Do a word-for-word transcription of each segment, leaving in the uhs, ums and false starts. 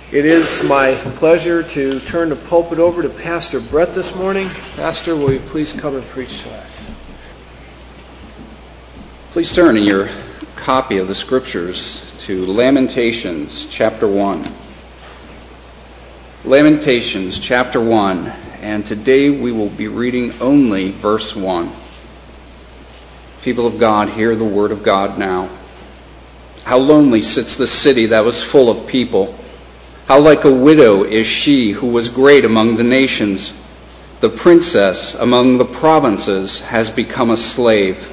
It is my pleasure to turn the pulpit over to Pastor Brett this morning. Pastor, will you please come and preach to us? Please turn in your copy of the Scriptures to Lamentations chapter one. Lamentations chapter one, and today we will be reading only verse one. People of God, hear the word of God now. How lonely sits the city that was full of people. How like a widow is she who was great among the nations. The princess among the provinces has become a slave.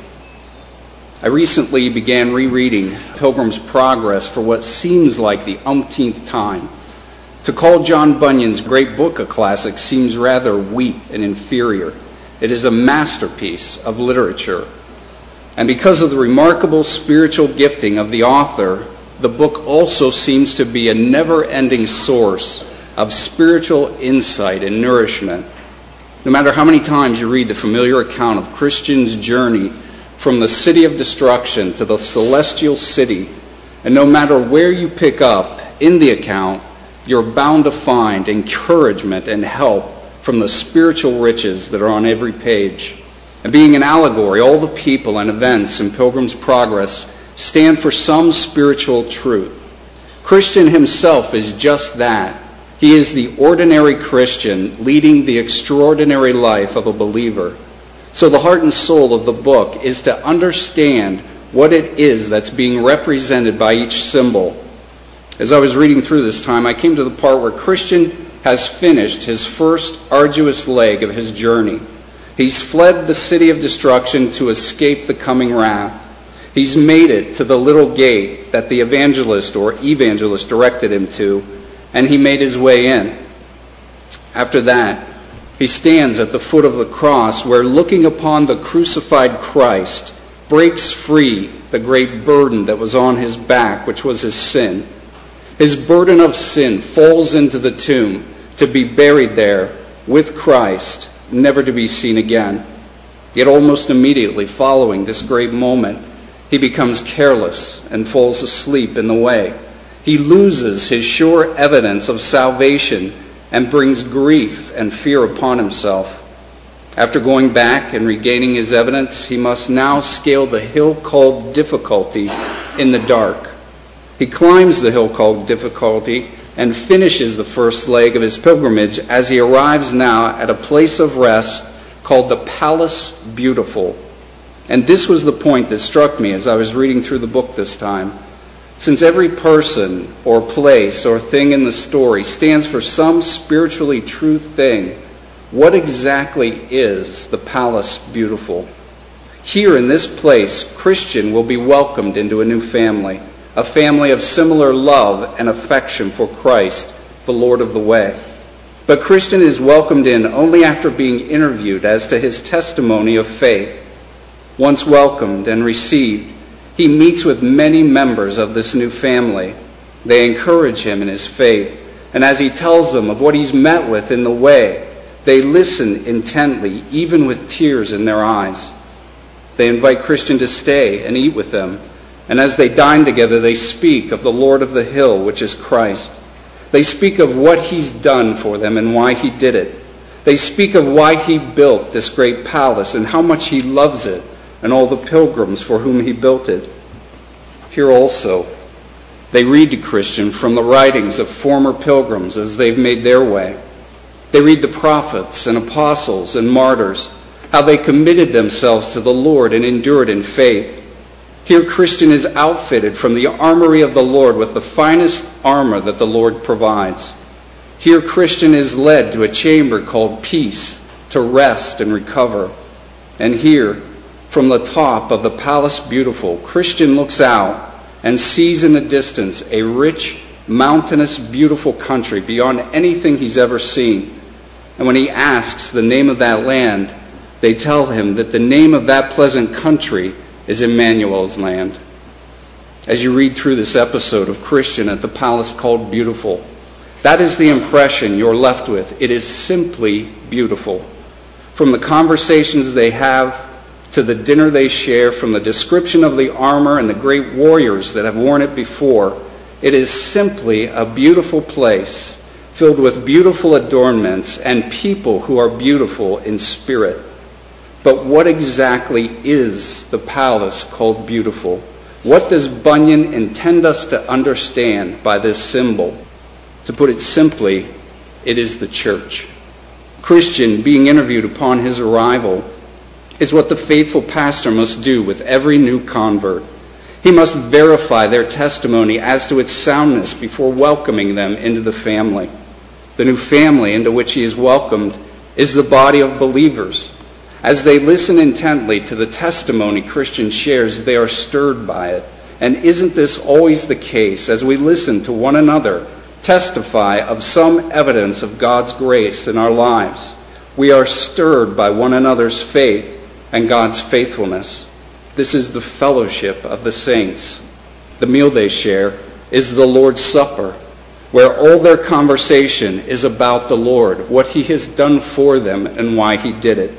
I recently began rereading Pilgrim's Progress for what seems like the umpteenth time. To call John Bunyan's great book a classic seems rather weak and inferior. It is a masterpiece of literature. And because of the remarkable spiritual gifting of the author, the book also seems to be a never-ending source of spiritual insight and nourishment. No matter how many times you read the familiar account of Christian's journey from the city of destruction to the celestial city, and no matter where you pick up in the account, you're bound to find encouragement and help from the spiritual riches that are on every page. And being an allegory, all the people and events in Pilgrim's Progress stand for some spiritual truth. Christian himself is just that. He is the ordinary Christian leading the extraordinary life of a believer. So the heart and soul of the book is to understand what it is that's being represented by each symbol. As I was reading through this time, I came to the part where Christian has finished his first arduous leg of his journey. He's fled the city of destruction to escape the coming wrath. He's made it to the little gate that the evangelist or evangelist directed him to, and he made his way in. After that, he stands at the foot of the cross where, looking upon the crucified Christ, breaks free the great burden that was on his back, which was his sin. His burden of sin falls into the tomb to be buried there with Christ, never to be seen again. Yet almost immediately following this great moment, he becomes careless and falls asleep in the way. He loses his sure evidence of salvation and brings grief and fear upon himself. After going back and regaining his evidence, he must now scale the hill called Difficulty in the dark. He climbs the hill called Difficulty and finishes the first leg of his pilgrimage as he arrives now at a place of rest called the Palace Beautiful. And this was the point that struck me as I was reading through the book this time. Since every person or place or thing in the story stands for some spiritually true thing, what exactly is the Palace Beautiful? Here in this place, Christian will be welcomed into a new family, a family of similar love and affection for Christ, the Lord of the way. But Christian is welcomed in only after being interviewed as to his testimony of faith. Once welcomed and received, he meets with many members of this new family. They encourage him in his faith, and as he tells them of what he's met with in the way, they listen intently, even with tears in their eyes. They invite Christian to stay and eat with them, and as they dine together, they speak of the Lord of the hill, which is Christ. They speak of what he's done for them and why he did it. They speak of why he built this great palace and how much he loves it, and all the pilgrims for whom he built it. Here also, they read to Christian from the writings of former pilgrims as they've made their way. They read the prophets and apostles and martyrs, how they committed themselves to the Lord and endured in faith. Here Christian is outfitted from the armory of the Lord with the finest armor that the Lord provides. Here Christian is led to a chamber called Peace to rest and recover. And here, from the top of the Palace Beautiful, Christian looks out and sees in the distance a rich, mountainous, beautiful country beyond anything he's ever seen. And when he asks the name of that land, they tell him that the name of that pleasant country is Emmanuel's land. As you read through this episode of Christian at the palace called Beautiful, that is the impression you're left with. It is simply beautiful. From the conversations they have to the dinner they share, from the description of the armor and the great warriors that have worn it before, It is simply a beautiful place filled with beautiful adornments and people who are beautiful in spirit. But what exactly is the palace called beautiful? What does Bunyan intend us to understand by this symbol? To put it simply, it is the church. Christian, being interviewed upon his arrival, is what the faithful pastor must do with every new convert. He must verify their testimony as to its soundness before welcoming them into the family. The new family into which he is welcomed is the body of believers. As they listen intently to the testimony Christian shares, they are stirred by it. And isn't this always the case as we listen to one another testify of some evidence of God's grace in our lives? We are stirred by one another's faith and God's faithfulness. This is the fellowship of the saints. The meal they share is the Lord's Supper, where all their conversation is about the Lord, what he has done for them and why he did it.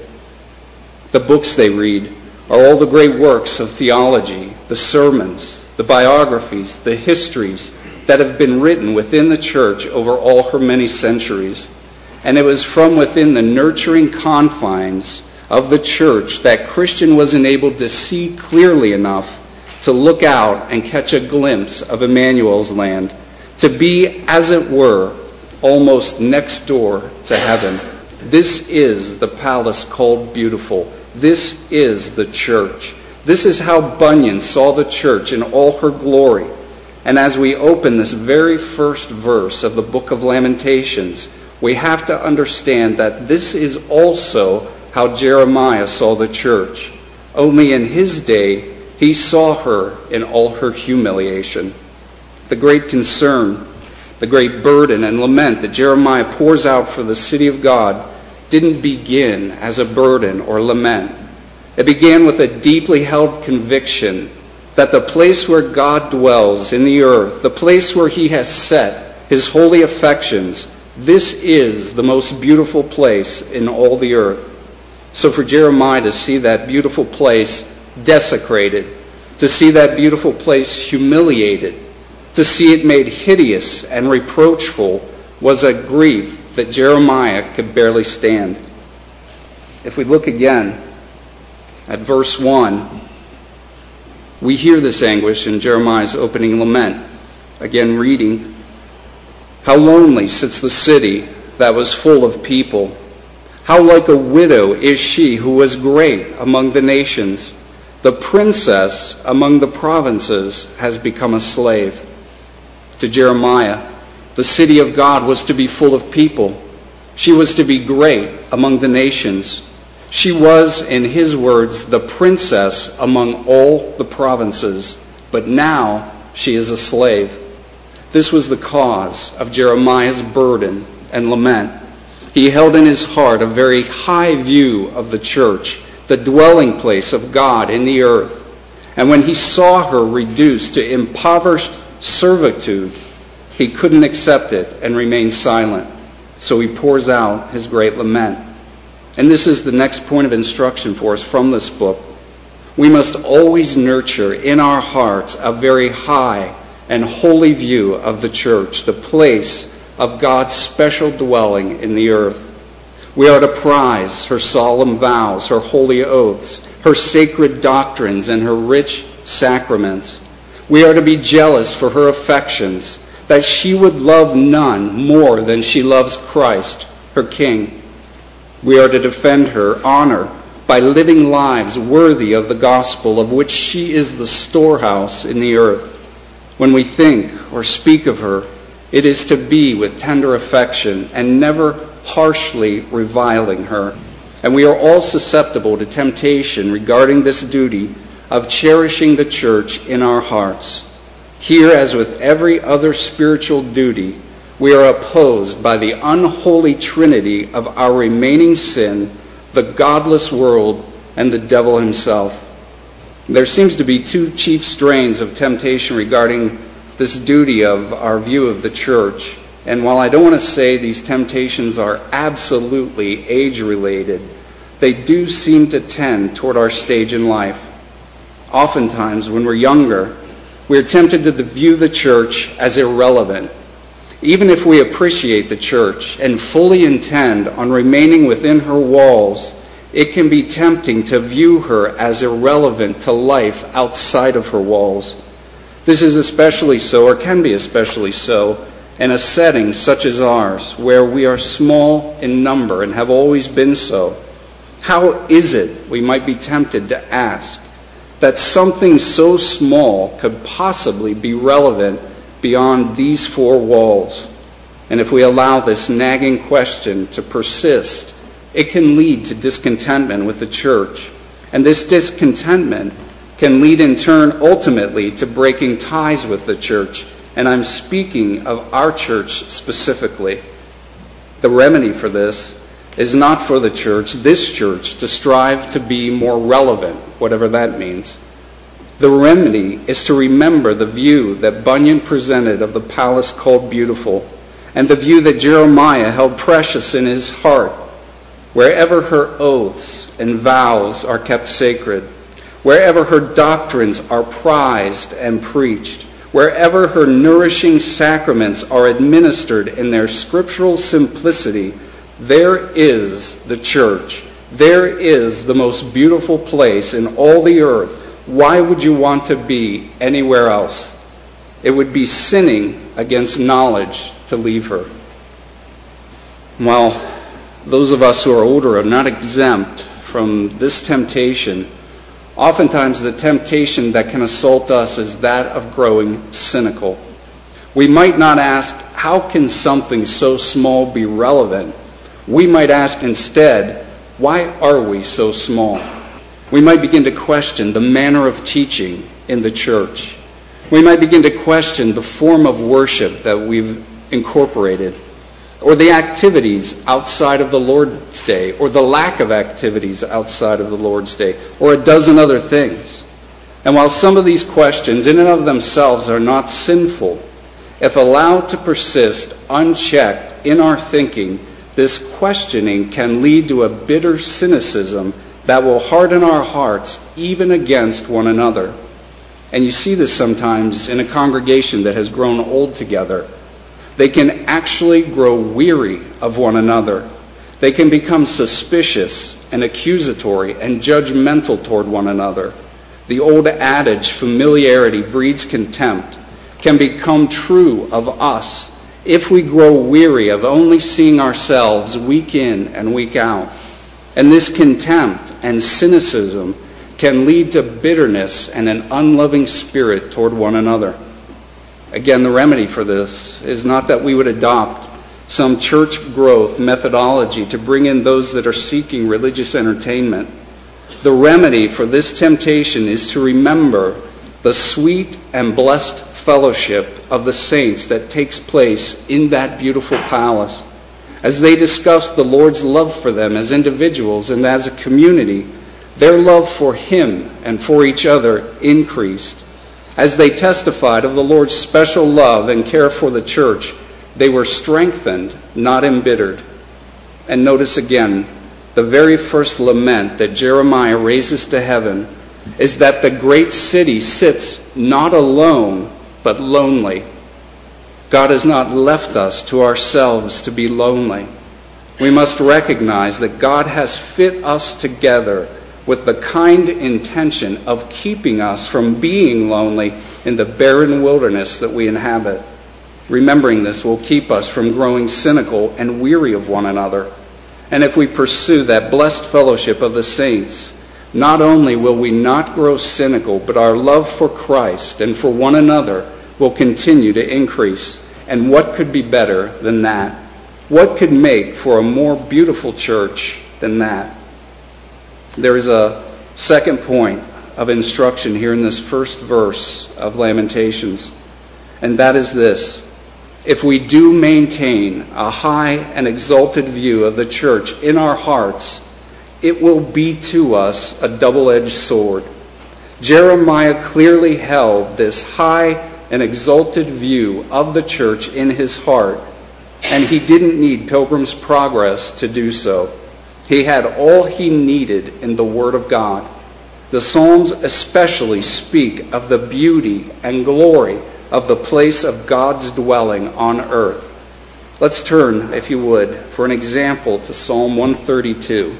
The books they read are all the great works of theology, the sermons, the biographies, the histories that have been written within the church over all her many centuries. And it was from within the nurturing confines of the church that Christian was enabled to see clearly enough to look out and catch a glimpse of Emmanuel's land, to be, as it were, almost next door to heaven. This is the palace called beautiful. This is the church. This is how Bunyan saw the church in all her glory. And as we open this very first verse of the book of Lamentations, we have to understand that this is also how Jeremiah saw the church. Only in his day, he saw her in all her humiliation. The great concern, the great burden and lament that Jeremiah pours out for the city of God didn't begin as a burden or lament. It began with a deeply held conviction that the place where God dwells in the earth, the place where he has set his holy affections, this is the most beautiful place in all the earth. So for Jeremiah to see that beautiful place desecrated, to see that beautiful place humiliated, to see it made hideous and reproachful, was a grief that Jeremiah could barely stand. If we look again at verse one, we hear this anguish in Jeremiah's opening lament. Again reading, "How lonely sits the city that was full of people. How like a widow is she who was great among the nations. The princess among the provinces has become a slave." To Jeremiah, the city of God was to be full of people. She was to be great among the nations. She was, in his words, the princess among all the provinces. But now she is a slave. This was the cause of Jeremiah's burden and lament. He held in his heart a very high view of the church, the dwelling place of God in the earth. And when he saw her reduced to impoverished servitude, he couldn't accept it and remained silent. So he pours out his great lament. And this is the next point of instruction for us from this book. We must always nurture in our hearts a very high and holy view of the church, the place of God's special dwelling in the earth. We are to prize her solemn vows, her holy oaths, her sacred doctrines, and her rich sacraments. We are to be jealous for her affections, that she would love none more than she loves Christ, her King. We are to defend her honor by living lives worthy of the gospel, of which she is the storehouse in the earth. When we think or speak of her, it is to be with tender affection and never harshly reviling her. And we are all susceptible to temptation regarding this duty of cherishing the church in our hearts. Here, as with every other spiritual duty, we are opposed by the unholy trinity of our remaining sin, the godless world, and the devil himself. There seems to be two chief strains of temptation regarding this duty of our view of the church. And while I don't want to say these temptations are absolutely age-related, they do seem to tend toward our stage in life. Oftentimes, when we're younger, We are tempted to view the church as irrelevant. Even if we appreciate the church and fully intend on remaining within her walls, it can be tempting to view her as irrelevant to life outside of her walls. This is especially so, or can be especially so, in a setting such as ours, where we are small in number and have always been so. How is it, we might be tempted to ask, that something so small could possibly be relevant beyond these four walls? And if we allow this nagging question to persist, it can lead to discontentment with the church. And this discontentment can lead in turn ultimately to breaking ties with the church. And I'm speaking of our church specifically. The remedy for this is not for the church, this church, to strive to be more relevant, whatever that means. The remedy is to remember the view that Bunyan presented of the palace called beautiful, and the view that Jeremiah held precious in his heart, wherever her oaths and vows are kept sacred, wherever her doctrines are prized and preached, wherever her nourishing sacraments are administered in their scriptural simplicity, there is the church. There is the most beautiful place in all the earth. Why would you want to be anywhere else? It would be sinning against knowledge to leave her. While those of us who are older are not exempt from this temptation, oftentimes the temptation that can assault us is that of growing cynical. We might not ask, how can something so small be relevant? We might ask instead, why are we so small? We might begin to question the manner of teaching in the church. We might begin to question the form of worship that we've incorporated, or the activities outside of the Lord's Day, or the lack of activities outside of the Lord's Day, or a dozen other things. And while some of these questions in and of themselves are not sinful, if allowed to persist unchecked in our thinking, this questioning can lead to a bitter cynicism that will harden our hearts even against one another. And you see this sometimes in a congregation that has grown old together. They can actually grow weary of one another. They can become suspicious and accusatory and judgmental toward one another. The old adage, familiarity breeds contempt, can become true of us if we grow weary of only seeing ourselves week in and week out. And this contempt and cynicism can lead to bitterness and an unloving spirit toward one another. Again, the remedy for this is not that we would adopt some church growth methodology to bring in those that are seeking religious entertainment. The remedy for this temptation is to remember the sweet and blessed fellowship of the saints that takes place in that beautiful palace. As they discussed the Lord's love for them as individuals and as a community, their love for Him and for each other increased. As they testified of the Lord's special love and care for the church, they were strengthened, not embittered. And notice again, the very first lament that Jeremiah raises to heaven is that the great city sits not alone, but lonely. God has not left us to ourselves to be lonely. We must recognize that God has fit us together with the kind intention of keeping us from being lonely in the barren wilderness that we inhabit. Remembering this will keep us from growing cynical and weary of one another. And if we pursue that blessed fellowship of the saints, not only will we not grow cynical, but our love for Christ and for one another will continue to increase. And what could be better than that? What could make for a more beautiful church than that? There is a second point of instruction here in this first verse of Lamentations, and that is this. If we do maintain a high and exalted view of the church in our hearts, it will be to us a double-edged sword. Jeremiah clearly held this high and exalted view of the church in his heart, and he didn't need Pilgrim's Progress to do so. He had all he needed in the Word of God. The Psalms especially speak of the beauty and glory of the place of God's dwelling on earth. Let's turn, if you would, for an example to Psalm one thirty-two.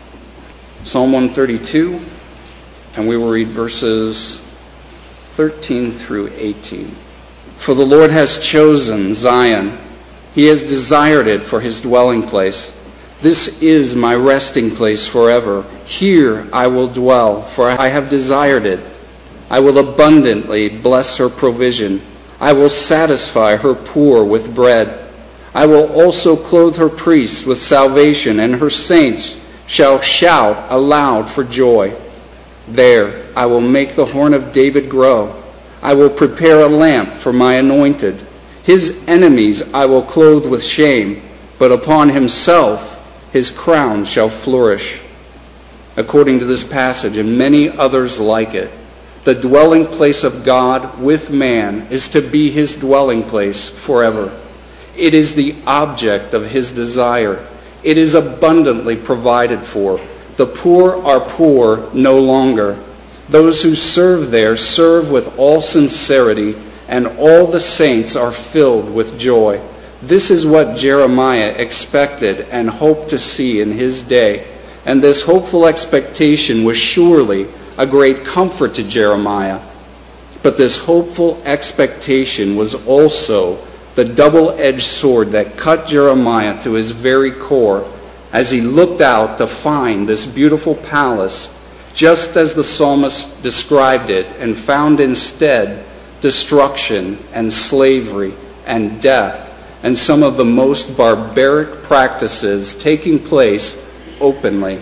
Psalm one thirty-two, and we will read verses thirteen through eighteen. For the Lord has chosen Zion. He has desired it for his dwelling place. This is my resting place forever. Here I will dwell, for I have desired it. I will abundantly bless her provision. I will satisfy her poor with bread. I will also clothe her priests with salvation, and her saints shall shout aloud for joy. There I will make the horn of David grow. I will prepare a lamp for my anointed. His enemies I will clothe with shame, but upon himself his crown shall flourish. According to this passage and many others like it, the dwelling place of God with man is to be his dwelling place forever. It is the object of his desire. It is abundantly provided for. The poor are poor no longer. Those who serve there serve with all sincerity, and all the saints are filled with joy. This is what Jeremiah expected and hoped to see in his day. And this hopeful expectation was surely a great comfort to Jeremiah. But this hopeful expectation was also the double-edged sword that cut Jeremiah to his very core as he looked out to find this beautiful palace, just as the psalmist described it, and found instead destruction and slavery and death and some of the most barbaric practices taking place openly.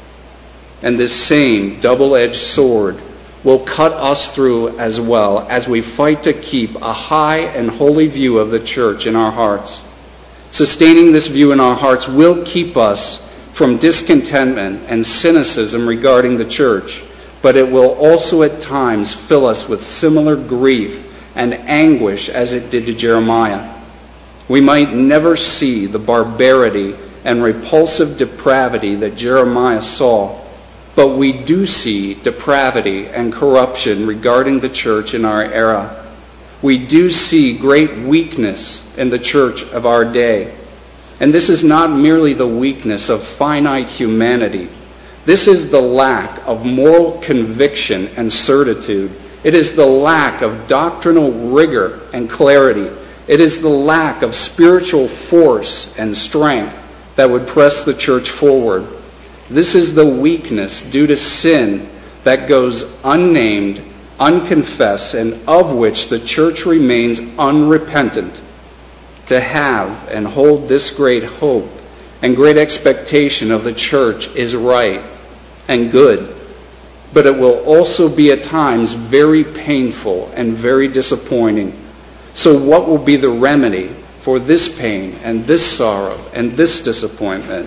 And this same double-edged sword will cut us through as well as we fight to keep a high and holy view of the church in our hearts. Sustaining this view in our hearts will keep us from discontentment and cynicism regarding the church, but it will also at times fill us with similar grief and anguish as it did to Jeremiah. We might never see the barbarity and repulsive depravity that Jeremiah saw, but we do see depravity and corruption regarding the church in our era. We do see great weakness in the church of our day. And this is not merely the weakness of finite humanity. This is the lack of moral conviction and certitude. It is the lack of doctrinal rigor and clarity. It is the lack of spiritual force and strength that would press the church forward. This is the weakness due to sin that goes unnamed, unconfessed, and of which the church remains unrepentant. To have and hold this great hope and great expectation of the church is right and good, but it will also be at times very painful and very disappointing. So what will be the remedy for this pain and this sorrow and this disappointment?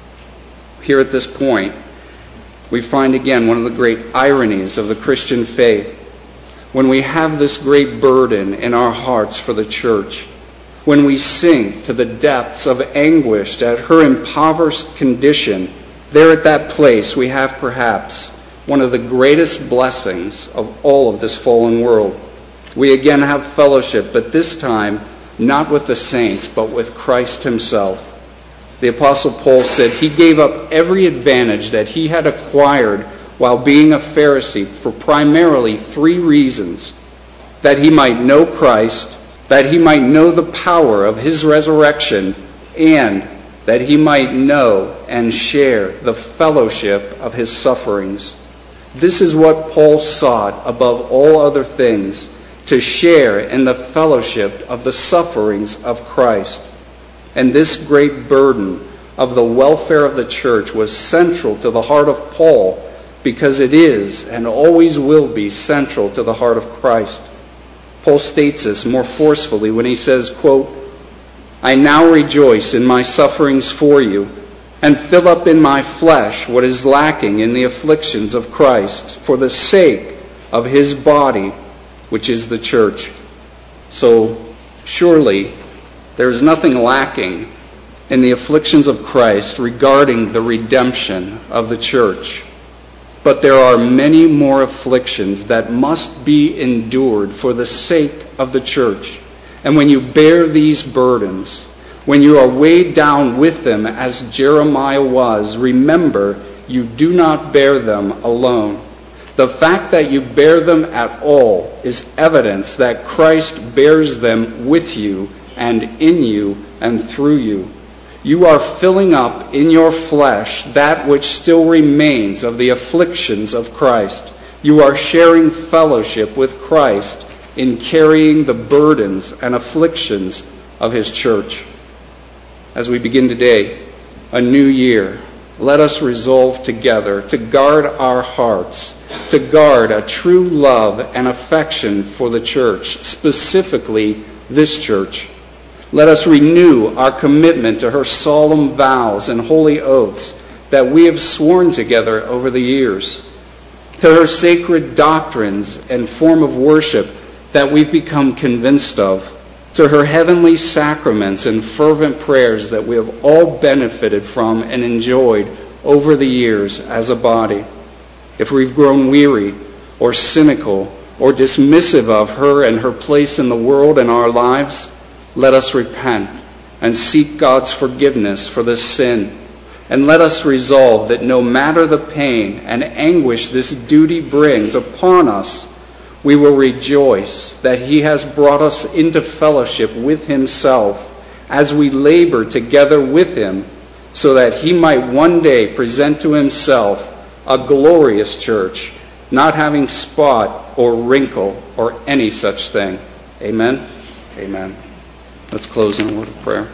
Here at this point, we find again one of the great ironies of the Christian faith. When we have this great burden in our hearts for the church, when we sink to the depths of anguish at her impoverished condition, there at that place we have perhaps one of the greatest blessings of all of this fallen world. We again have fellowship, but this time not with the saints, but with Christ himself. The Apostle Paul said he gave up every advantage that he had acquired while being a Pharisee for primarily three reasons: that he might know Christ, that he might know the power of his resurrection, and that he might know and share the fellowship of his sufferings. This is what Paul sought above all other things, to share in the fellowship of the sufferings of Christ. And this great burden of the welfare of the church was central to the heart of Paul, because it is and always will be central to the heart of Christ. Paul states this more forcefully when he says, quote, "I now rejoice in my sufferings for you, and fill up in my flesh what is lacking in the afflictions of Christ, for the sake of his body, which is the church." So surely there is nothing lacking in the afflictions of Christ regarding the redemption of the church. But there are many more afflictions that must be endured for the sake of the church. And when you bear these burdens, when you are weighed down with them as Jeremiah was, remember you do not bear them alone. The fact that you bear them at all is evidence that Christ bears them with you and in you and through you. You are filling up in your flesh that which still remains of the afflictions of Christ. You are sharing fellowship with Christ in carrying the burdens and afflictions of his church. As we begin today, a new year, let us resolve together to guard our hearts, to guard a true love and affection for the church, specifically this church. Let us renew our commitment to her solemn vows and holy oaths that we have sworn together over the years, to her sacred doctrines and form of worship that we've become convinced of, to her heavenly sacraments and fervent prayers that we have all benefited from and enjoyed over the years as a body. If we've grown weary or cynical or dismissive of her and her place in the world and our lives, let us repent and seek God's forgiveness for this sin. And let us resolve that no matter the pain and anguish this duty brings upon us, we will rejoice that he has brought us into fellowship with himself as we labor together with him, so that he might one day present to himself a glorious church, not having spot or wrinkle or any such thing. Amen? Amen. Let's close in a word of prayer.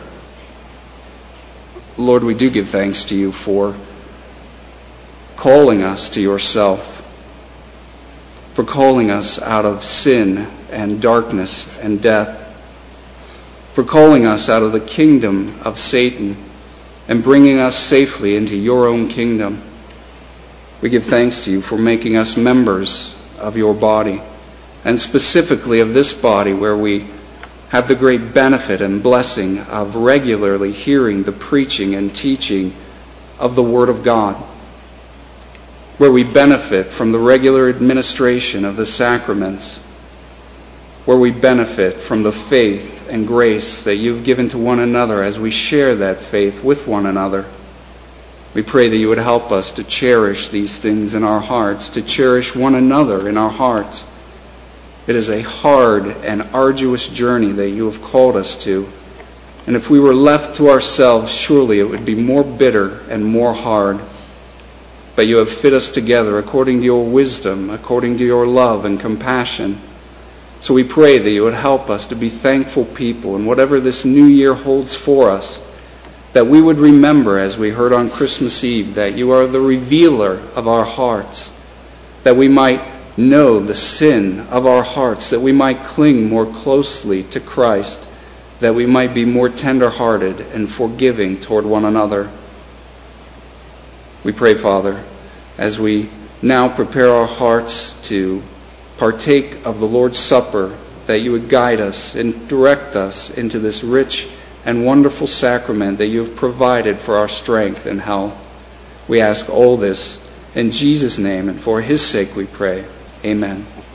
Lord, we do give thanks to you for calling us to yourself, for calling us out of sin and darkness and death, for calling us out of the kingdom of Satan and bringing us safely into your own kingdom. We give thanks to you for making us members of your body, and specifically of this body where we have the great benefit and blessing of regularly hearing the preaching and teaching of the Word of God, where we benefit from the regular administration of the sacraments, where we benefit from the faith and grace that you've given to one another as we share that faith with one another. We pray that you would help us to cherish these things in our hearts, to cherish one another in our hearts. It is a hard and arduous journey that you have called us to. And if we were left to ourselves, surely it would be more bitter and more hard. But you have fit us together according to your wisdom, according to your love and compassion. So we pray that you would help us to be thankful people, and whatever this new year holds for us, that we would remember, as we heard on Christmas Eve, that you are the revealer of our hearts, that we might know the sin of our hearts, that we might cling more closely to Christ, that we might be more tender-hearted and forgiving toward one another. We pray, Father, as we now prepare our hearts to partake of the Lord's Supper, that you would guide us and direct us into this rich and wonderful sacrament that you have provided for our strength and health. We ask all this in Jesus' name, and for his sake we pray. Amen.